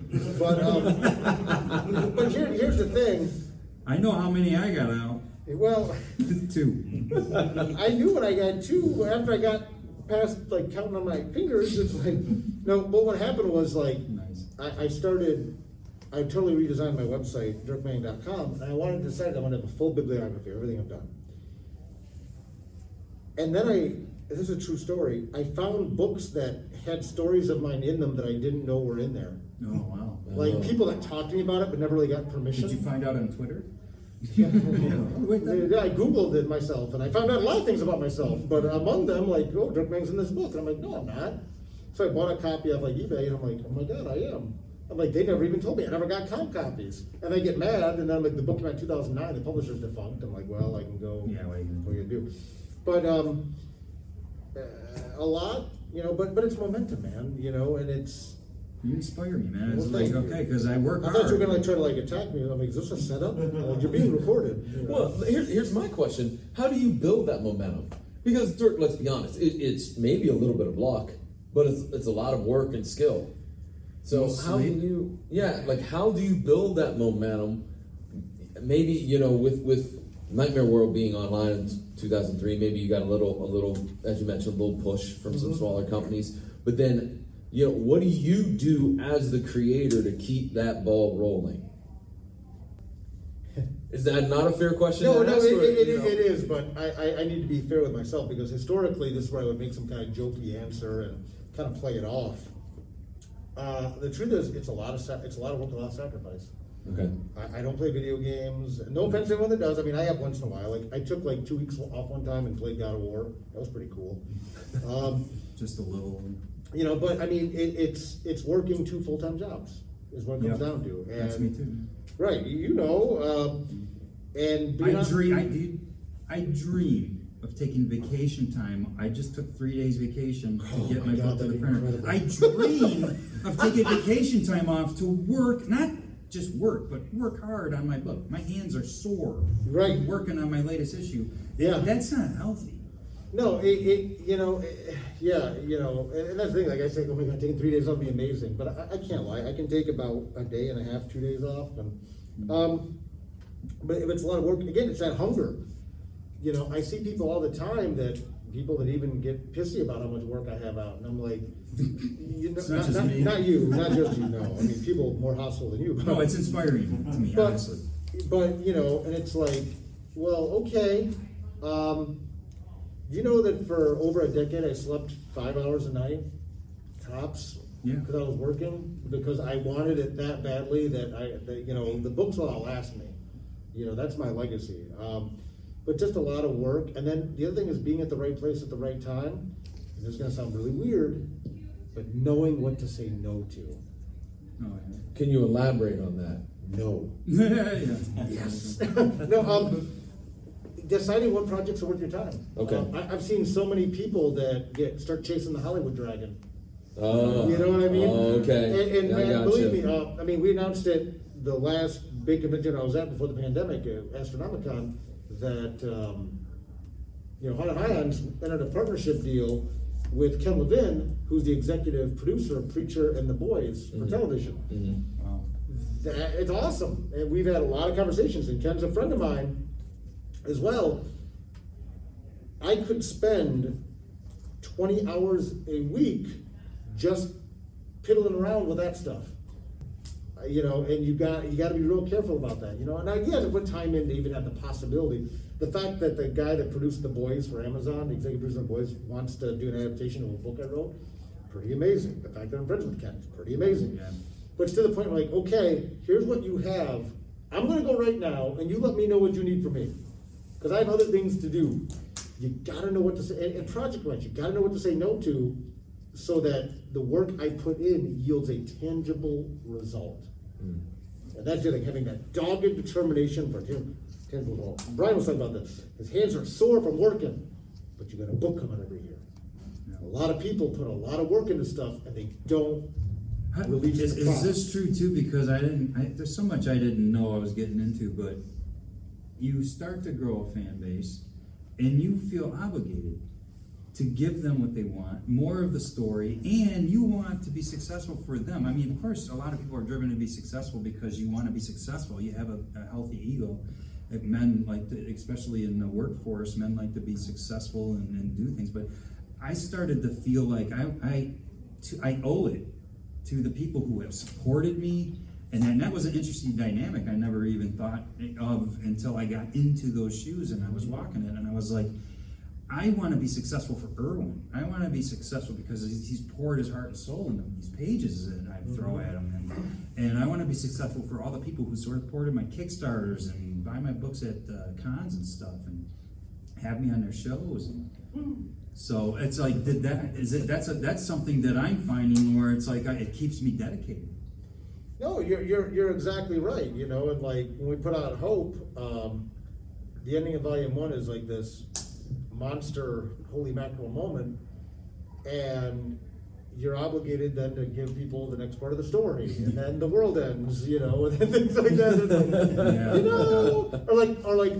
Speaker 3: But here's the thing.
Speaker 4: I know how many I got out.
Speaker 3: Well,
Speaker 4: 2.
Speaker 3: I knew when I got 2 after I got past like counting on my fingers. It's like no. But what happened was like
Speaker 4: Nice.
Speaker 3: I totally redesigned my website dirkmanning.com, and I wanted to decide I wanted to have a full bibliography of everything I've done. And then this is a true story. I found books that had stories of mine in them that I didn't know were in there.
Speaker 4: Oh, wow.
Speaker 3: Like people that talked to me about it but never really got permission.
Speaker 4: Did you find out on Twitter?
Speaker 3: Yeah, I Googled it myself, and I found out a lot of things about myself. But among them, like, Dirk Manning's in this book. And I'm like, no, I'm not. So I bought a copy off like eBay, and I'm like, oh my God, I am. I'm like, they never even told me. I never got comp copies. And I get mad, and then I'm like, the book came out in 2009, the publisher's defunct. I'm like, well, I can go,
Speaker 4: Yeah, what are you gonna
Speaker 3: what are you gonna do? But a lot, but it's momentum, man, and it's...
Speaker 4: You inspire me, man. It's
Speaker 3: Well,
Speaker 4: like,
Speaker 3: thank you.
Speaker 4: okay, because I work
Speaker 3: I
Speaker 4: hard.
Speaker 3: thought you were gonna try to attack me. I'm like, is this a setup? I'm like, you're being recorded.
Speaker 6: Well, here's my question. How do you build that momentum? Because, Dirk, let's be honest, it's maybe a little bit of luck, but it's a lot of work and skill. So how do you, how do you build that momentum? Maybe, with Nightmare World being online in 2003, maybe you got a little, as you mentioned, a little push from some smaller companies. But then, what do you do as the creator to keep that ball rolling? Is that not a fair question?
Speaker 3: No,
Speaker 6: to ask,
Speaker 3: it is, but I need to be fair with myself because historically this is where I would make some kind of jokey answer and kind of play it off. The truth is, it's a lot of work, a lot of sacrifice.
Speaker 6: Okay.
Speaker 3: I don't play video games. No offense to anyone that does. I mean, I have once in a while. Like I took 2 weeks off one time and played God of War. That was pretty cool.
Speaker 4: Just a little.
Speaker 3: But I mean, it's working 2 full-time jobs is what it comes down to. And,
Speaker 4: That's me too.
Speaker 3: Right, and
Speaker 4: I dream of taking vacation time. I just took 3 days vacation to get my book to the printer.
Speaker 3: incredible.
Speaker 4: I dream of taking vacation time off to work, not just work, but work hard on my book. My hands are sore.
Speaker 3: Right.
Speaker 4: Working on my latest issue.
Speaker 3: Yeah.
Speaker 4: That's not healthy.
Speaker 3: No, and that's the thing. Like I say, oh my God, taking 3 days off would be amazing. But I can't lie. I can take about a day and a half, 2 days off, and but if it's a lot of work, again, it's that hunger. I see people all the time people that even get pissy about how much work I have out, and I'm like,
Speaker 4: It's not just me.
Speaker 3: not you, not just you. No, I mean people more hostile than you.
Speaker 4: No, it's inspiring to me, honestly.
Speaker 3: But and it's like, well, okay. You know that for over a decade I slept 5 hours a night, tops,
Speaker 4: Yeah.
Speaker 3: because I was working, because I wanted it that badly that the books will outlast me. That's my legacy. But just a lot of work, and then the other thing is being at the right place at the right time. and this is going to sound really weird, but knowing what to say no to.
Speaker 4: Oh, yeah.
Speaker 6: Can you elaborate on that?
Speaker 3: No.
Speaker 4: Yeah.
Speaker 3: Yes. No, deciding what projects are worth your time.
Speaker 6: Okay.
Speaker 3: I've seen so many people that start chasing the Hollywood dragon.
Speaker 6: Oh.
Speaker 3: You know what I mean?
Speaker 6: Okay.
Speaker 3: And
Speaker 6: I
Speaker 3: man,
Speaker 6: gotcha.
Speaker 3: believe me, I mean, we announced it the last big convention I was at before the pandemic, Astronomicon, that Haunted Highlands entered a partnership deal with Ken Levin, who's the executive producer of Preacher and The Boys for television.
Speaker 6: Mm-hmm.
Speaker 4: Wow.
Speaker 3: It's awesome, and we've had a lot of conversations. And Ken's a friend of mine as well. I could spend 20 hours a week just piddling around with that stuff, and you got to be real careful about that, And I had to put time in to even have the possibility. The fact that the guy that produced The Boys for Amazon, the executive producer of The Boys, wants to do an adaptation of a book I wrote, pretty amazing. The fact that I'm friends with Ken, pretty amazing.
Speaker 4: Yeah.
Speaker 3: But it's to the point where, like, okay, here's what you have. I'm going to go right now, and you let me know what you need from me, because I have other things to do. You got to know what to say, and project-wise, you got to know what to say no to, so that the work I put in yields a tangible result. And that's it, like having that dogged determination for tangible result. Brian was talking about this. His hands are sore from working, but you got a book coming every year.
Speaker 4: Yeah.
Speaker 3: A lot of people put a lot of work into stuff, and they don't release the
Speaker 4: Is
Speaker 3: product.
Speaker 4: this true too? Because there's so much I didn't know I was getting into, but you start to grow a fan base, and you feel obligated to give them what they want, more of the story, and you want to be successful for them. I mean, of course, a lot of people are driven to be successful because you want to be successful. You have a healthy ego. Men like to, especially in the workforce, men like to be successful and do things. But I started to feel like I owe it to the people who have supported me, and that was an interesting dynamic I never even thought of until I got into those shoes and I was walking it, and I was like, I want to be successful for Irwin. I want to be successful because he's poured his heart and soul into these pages that I throw at him. And I want to be successful for all the people who supported my Kickstarters and buy my books at cons and stuff and have me on their shows. So it's like, that's something that I'm finding where it's like it keeps me dedicated.
Speaker 3: No, you're exactly right. And like when we put out Hope, the ending of Volume 1 is like this monster holy mackerel moment, and you're obligated then to give people the next part of the story, and then the world ends, and then things like that. Or like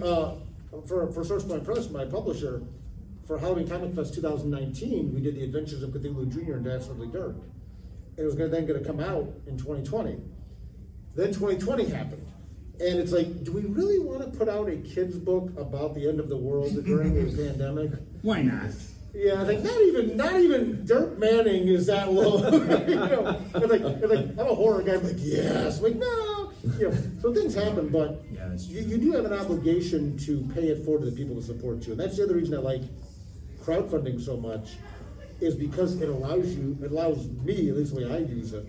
Speaker 3: for Source Point Press, my publisher, for Halloween Comic Fest 2019, we did the Adventures of Cthulhu Jr. and Dastardly Dirk. It was then going to come out in 2020. Then 2020 happened. And it's like, do we really want to put out a kid's book about the end of the world during a pandemic?
Speaker 4: Why not?
Speaker 3: Yeah, I think not even Dirk Manning is that low. It's like I'm a horror guy. I'm like, yes. I'm like, no. So things happen, but
Speaker 4: Yeah, that's true.
Speaker 3: you do have an obligation to pay it forward to the people to support you. And that's the other reason I like crowdfunding so much, is because it allows me, at least the way I use it,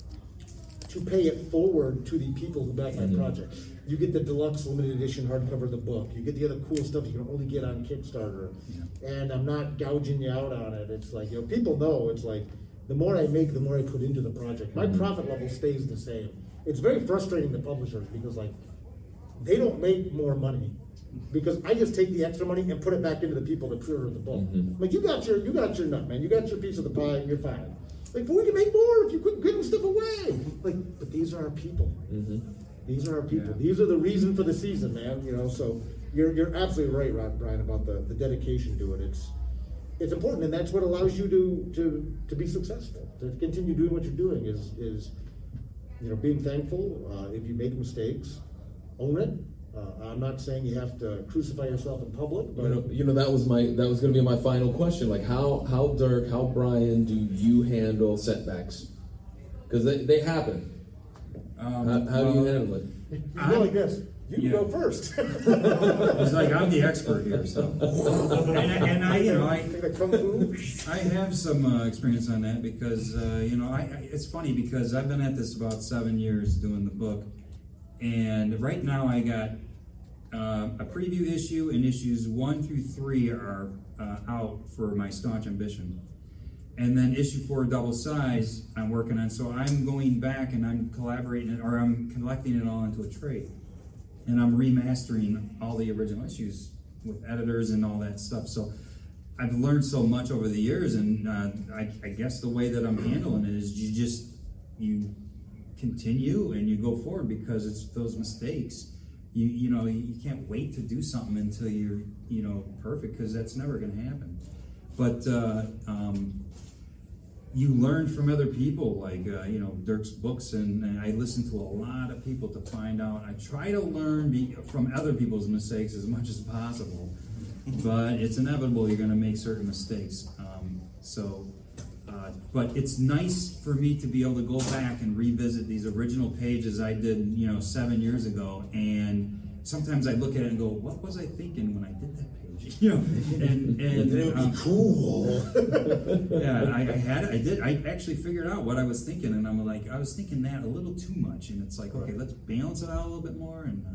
Speaker 3: to pay it forward to the people who back my project. You get the deluxe limited edition hardcover of the book. You get the other cool stuff you can only get on Kickstarter.
Speaker 4: Yeah.
Speaker 3: And I'm not gouging you out on it. It's like, people know, it's like, the more I make, the more I put into the project. My profit level stays the same. It's very frustrating to publishers because, like, they don't make more money because I just take the extra money and put it back into the people that pre-order the book. Like, you got your nut, man. You got your piece of the pie, you're fine. Like, but we can make more if you quit giving stuff away. Like, but these are our people. These are our people.
Speaker 4: Yeah.
Speaker 3: These are the reason for the season, man. So you're absolutely right, Brian, about the dedication to it. It's important, and that's what allows you to be successful. To continue doing what you're doing is being thankful. If you make mistakes, own it. I'm not saying you have to crucify yourself in public, but
Speaker 6: that was going to be my final question. Like, how Dirk, how Brian, do you handle setbacks? Because they happen. How do you handle it?
Speaker 3: you're like this. You can go first.
Speaker 4: It's like I'm the expert here, so. And I
Speaker 3: Think like Kung Fu?
Speaker 4: I have some experience on that because it's funny because I've been at this about 7 years doing the book, and right now I got a preview issue, and issues 1 through 3 are out for my Staunch Ambition. And then issue 4 double size I'm working on. So I'm going back and I'm collaborating it, or I'm collecting it all into a trade. And I'm remastering all the original issues with editors and all that stuff. So I've learned so much over the years, and I guess the way that I'm handling it is you continue and you go forward, because it's those mistakes. You can't wait to do something until you're perfect, because that's never going to happen. But you learn from other people, like Dirk's books, and I listen to a lot of people to find out. I try to learn from other people's mistakes as much as possible, but it's inevitable you're going to make certain mistakes. But it's nice for me to be able to go back and revisit these original pages I did 7 years ago, and sometimes I look at it and go, what was I thinking when I did that page? And
Speaker 3: it would be cool.
Speaker 4: Yeah, I actually figured out what I was thinking, and I'm like, I was thinking that a little too much, and it's like, okay, let's balance it out a little bit more, and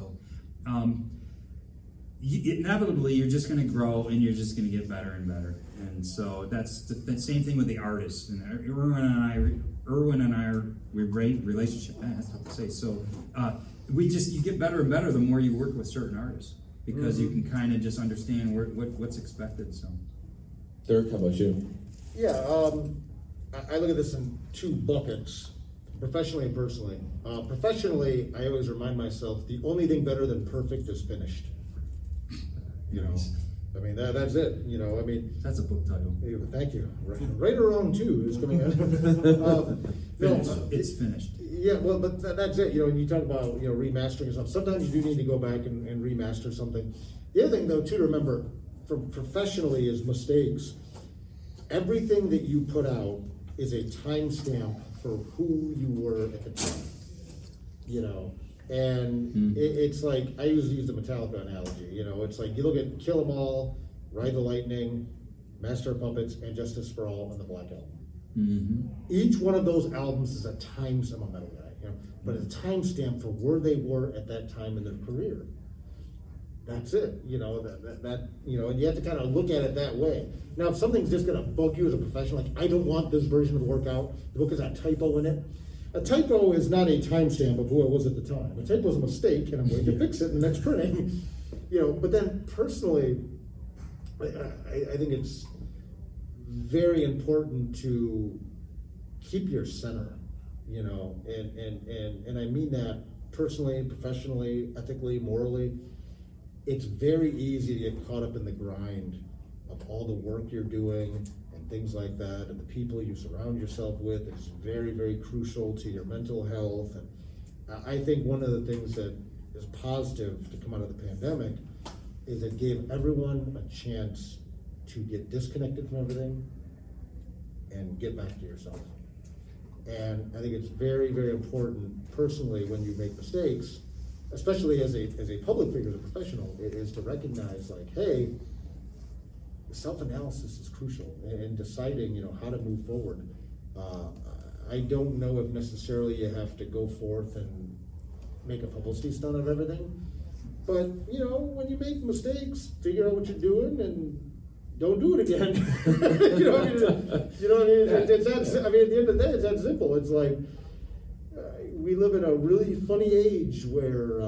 Speaker 4: inevitably you're just going to grow, and you're just going to get better and better. And so that's the same thing with the artists. And Erwin and I are great relationship. That's tough to say. So you get better and better the more you work with certain artists, because you can kind of just understand what's expected. So,
Speaker 6: Dirk, how about you?
Speaker 3: Yeah, I look at this in 2 buckets, professionally and personally. Professionally, I always remind myself the only thing better than perfect is finished. I mean, that's it.
Speaker 4: That's a book title.
Speaker 3: Thank you. Right or Wrong too is coming out.
Speaker 4: It's finished.
Speaker 3: Yeah, well, but that's it. When you talk about remastering stuff, sometimes you do need to go back and remaster something. The other thing, though, too, to remember from professionally is mistakes. Everything that you put out is a timestamp for who you were at the time. And it's like, I usually use the Metallica analogy. It's like you look at Kill 'Em All, Ride the Lightning, Master of Puppets, and Justice for All on the Black Album. Mm-hmm. Each one of those albums is a timestamp. I'm a metal guy, but it's a timestamp for where they were at that time in their career. That's it. And you have to kind of look at it that way. Now, if something's just going to bug you as a professional, like I don't want this version of the work out, the book has a typo in it. A typo is not a timestamp of who it was at the time. A typo is a mistake, and I'm going to fix it in the next printing. But then personally, I think it's very important to keep your center, and I mean that personally, professionally, ethically, morally. It's very easy to get caught up in the grind of all the work you're doing and things like that, and the people you surround yourself with is very, very crucial to your mental health. And I think one of the things that is positive to come out of the pandemic is it gave everyone a chance to get disconnected from everything and get back to yourself. And I think it's very, very important personally when you make mistakes, especially as a public figure, as a professional, it is to recognize like, hey, self-analysis is crucial in deciding, how to move forward. I don't know if necessarily you have to go forth and make a publicity stunt of everything, but when you make mistakes, figure out what you're doing and don't do it again. It's that. I mean, at the end of the day, it's that simple. It's like we live in a really funny age where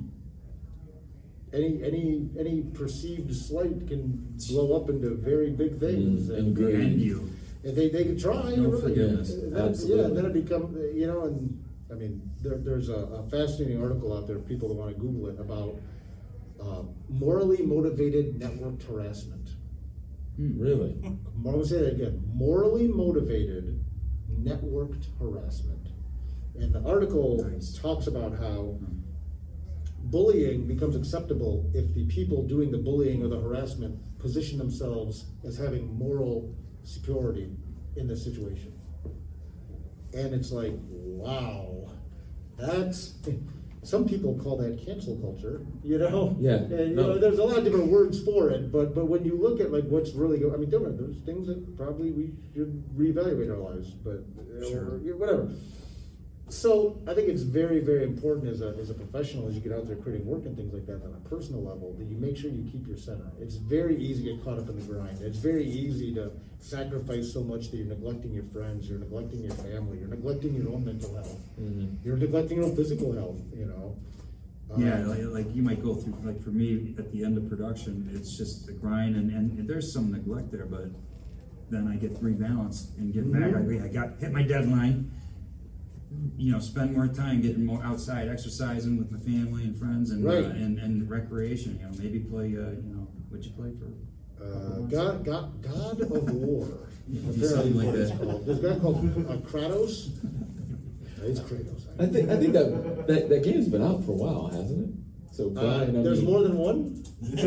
Speaker 3: any perceived slight can blow up into very big things.
Speaker 6: And
Speaker 3: they can try.
Speaker 6: No
Speaker 3: really.
Speaker 6: forgiveness. Absolutely.
Speaker 3: Yeah, and then it becomes, and I mean, there's a fascinating article out there, people that want to Google it, about morally motivated networked harassment.
Speaker 6: Really?
Speaker 3: I'm going to say that again. Morally motivated networked harassment. And the article talks about how bullying becomes acceptable if the people doing the bullying or the harassment position themselves as having moral superiority in this situation. And it's like, wow, that's, some people call that cancel culture,
Speaker 6: Yeah.
Speaker 3: And there's a lot of different words for it, but when you look at like what's really going, I mean, there's things that probably we should reevaluate our lives, but
Speaker 4: Sure.
Speaker 3: Whatever. So I think it's very, very important as a professional, as you get out there creating work and things like that on a personal level, that you make sure you keep your center. It's very easy to get caught up in the grind. It's very easy to sacrifice so much that you're neglecting your friends, you're neglecting your family, you're neglecting your own mental health, you're neglecting your own physical health, you know.
Speaker 4: Yeah, like you might go through, like for me, at the end of production, it's just the grind, and there's some neglect there, but then I get rebalanced and get back. I got hit my deadline. You know, spend more time getting more outside, exercising with my family and friends, and and recreation. You know, maybe play. You know, what'd you play for?
Speaker 3: God of War.
Speaker 4: Something like that.
Speaker 3: There's a guy called Kratos. It's Kratos.
Speaker 6: I think that game's been out for a while, hasn't it? So Brian,
Speaker 3: there's more than one.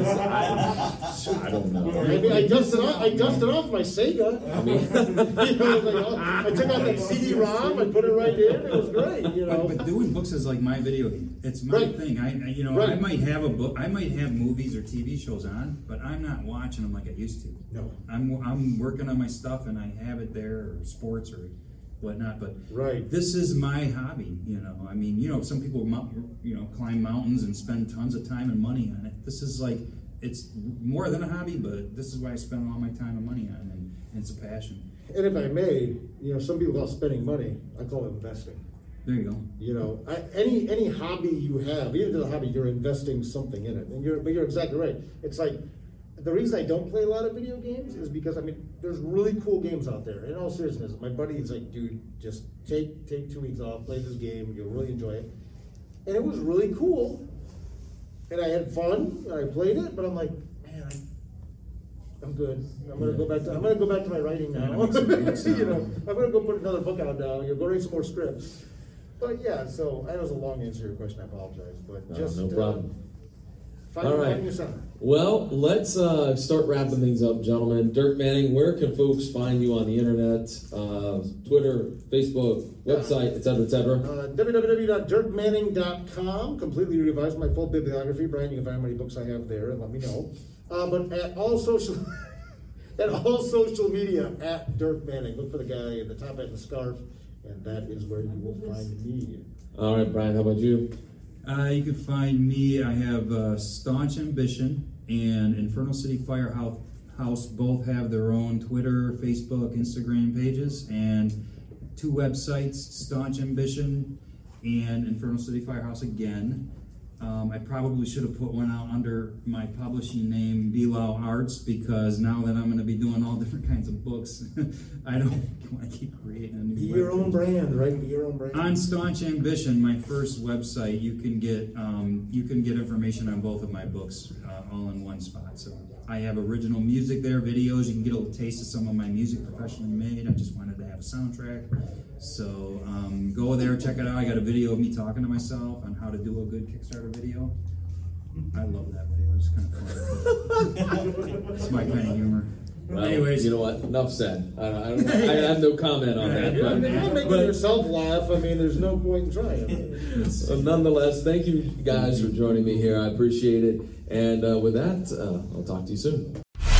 Speaker 6: I don't know.
Speaker 3: Maybe I dusted off my Sega. I mean, you know, I took out that CD-ROM, I put it right in. It was great, you know.
Speaker 4: But doing books is like my video game. It's my thing. I might have a book. I might have movies or TV shows on, but I'm not watching them like I used to.
Speaker 3: No.
Speaker 4: I'm working on my stuff, and I have it there, or sports or whatnot, but
Speaker 3: right.
Speaker 4: This is my hobby, you know. I mean, you know, some people, you know, climb mountains and spend tons of time and money on it. This is like, it's more than a hobby, but this is what I spend all my time and money on, and it's a passion.
Speaker 3: And if I may, you know, some people call spending money, I call it investing.
Speaker 4: There you go.
Speaker 3: You know, any hobby you have, even if it's a hobby, you're investing something in it, and you're exactly right. It's like, the reason I don't play a lot of video games is because, I mean, there's really cool games out there. In all seriousness, my buddy is like, dude, just take 2 weeks off, play this game, you'll really enjoy it. And it was really cool, and I had fun, and I played it, but I'm like, man, I'm good. I'm gonna go back to my writing now. You know, I'm gonna go put another book out now. You'll go write some more scripts. But yeah, so I know it was a long answer to your question. I apologize, but
Speaker 6: no problem.
Speaker 3: All right.
Speaker 6: Well, let's start wrapping things up, gentlemen. Dirk Manning, where can folks find you on the internet? Twitter, Facebook, website, etc., etc.
Speaker 3: www.dirkmanning.com. Completely revised my full bibliography. Brian, you can find how many books I have there and let me know. But at all social media, at Dirk Manning. Look for the guy in the top hat and the scarf, and that is where you will find me.
Speaker 6: All right, Brian, how about you?
Speaker 4: You can find me. I have Staunch Ambition and Infernal City Firehouse. Both have their own Twitter, Facebook, Instagram pages, and 2 websites: Staunch Ambition and Infernal City Firehouse again. I probably should have put one out under my publishing name, Bilal Arts, because now that I'm going to be doing all different kinds of books, I don't want to keep creating a new.
Speaker 3: Be your own brand, right? Be your own brand.
Speaker 4: On Staunch Ambition, my first website, you can get information on both of my books all in one spot. So I have original music there, videos. You can get a little taste of some of my music professionally made. I just wanted to have a soundtrack. So go there, check it out. I got a video of me talking to myself on how to do a good Kickstarter video. I love that video. It's kind of fun. It's my kind of humor.
Speaker 6: Well,
Speaker 4: anyways,
Speaker 6: you know what? Enough said. I have no comment on that.
Speaker 3: You're making yourself laugh. I mean, there's no point in trying.
Speaker 6: So nonetheless, thank you guys for joining me here. I appreciate it. And with that, I'll talk to you soon.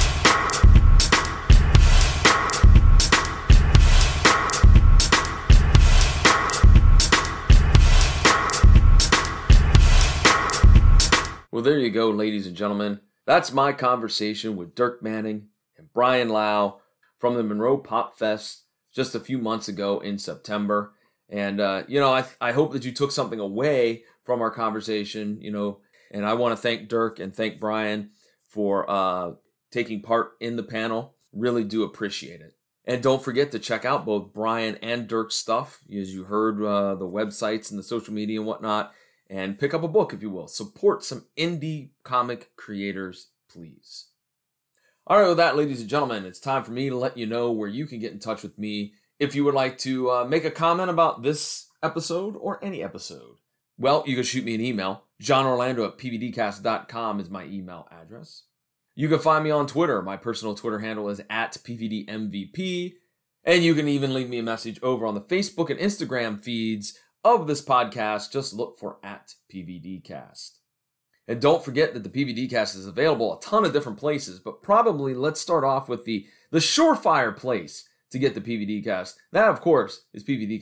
Speaker 1: Well, there you go, ladies and gentlemen. That's my conversation with Dirk Manning and Brian Lau from the Monroe Pop Fest just a few months ago in September. And, I hope that you took something away from our conversation, and I want to thank Dirk and thank Brian for taking part in the panel. Really do appreciate it. And don't forget to check out both Brian and Dirk's stuff, as you heard, the websites and the social media and whatnot. And pick up a book, if you will. Support some indie comic creators, please. All right, with that, ladies and gentlemen, it's time for me to let you know where you can get in touch with me if you would like to make a comment about this episode or any episode. Well, you can shoot me an email. JohnOrlando@pvdcast.com is my email address. You can find me on Twitter. My personal Twitter handle is @PVDMVP. And you can even leave me a message over on the Facebook and Instagram feeds of this podcast. Just look for @PVDcast. And don't forget that the PVDcast is available a ton of different places, but probably let's start off with the surefire place to get the PVDcast. That, of course, is PVDcast.com.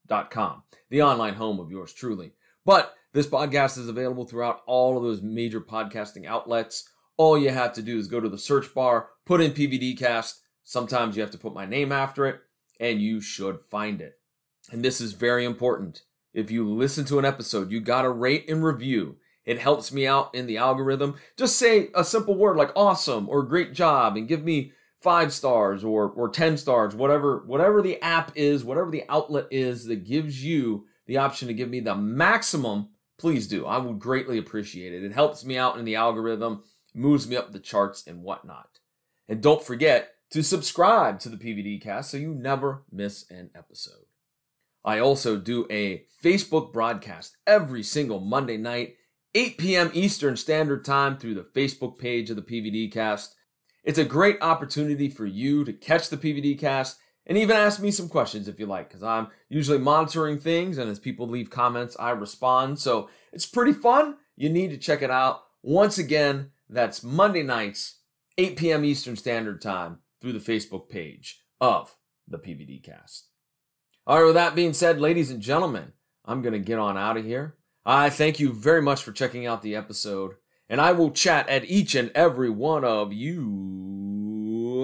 Speaker 1: PVDcast.com, the online home of yours truly. But this podcast is available throughout all of those major podcasting outlets. All you have to do is go to the search bar, put in PVDcast. Sometimes you have to put my name after it, and you should find it. And this is very important. If you listen to an episode, you got to rate and review. It helps me out in the algorithm. Just say a simple word like awesome or great job and give me 5 stars or 10 stars, whatever the app is, whatever the outlet is that gives you the option to give me the maximum, please do. I would greatly appreciate it. It helps me out in the algorithm, moves me up the charts and whatnot. And don't forget to subscribe to the PVDcast so you never miss an episode. I also do a Facebook broadcast every single Monday night, 8 p.m. Eastern Standard Time through the Facebook page of the PVDcast. It's a great opportunity for you to catch the PVDcast and even ask me some questions if you like, because I'm usually monitoring things, and as people leave comments, I respond. So it's pretty fun. You need to check it out. Once again, that's Monday nights, 8 p.m. Eastern Standard Time through the Facebook page of the PVDcast. All right, with that being said, ladies and gentlemen, I'm going to get on out of here. I thank you very much for checking out the episode, and I will chat at each and every one of you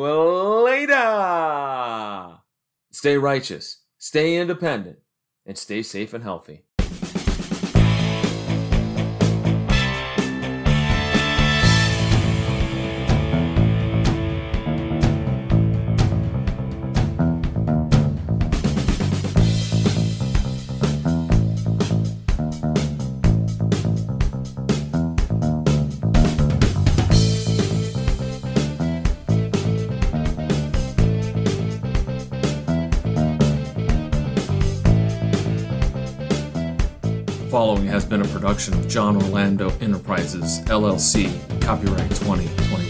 Speaker 1: later. Stay righteous, stay independent, and stay safe and healthy. Following has been a production of John Orlando Enterprises, LLC, copyright 2020.